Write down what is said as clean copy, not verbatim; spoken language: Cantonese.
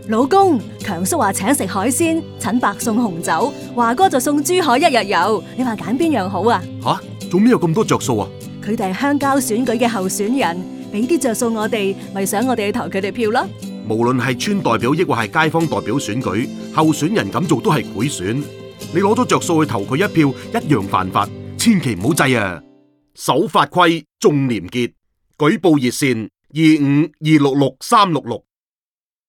老公，強叔話請食海鮮，陳伯送紅酒，華哥就送珠海一日遊，你話揀邊樣好啊？ 吓，做咩有咁多着數啊？ 佢哋係鄉郊選舉嘅候選人，俾啲着數我哋，咪想我哋去投佢哋票咯。 無論係村代表抑或係街坊代表選舉，候選人咁做都係賄選。你攞咗着數去投佢一票，一樣犯法，千祈唔好制啊！守法規，重廉潔，舉報熱線25266366。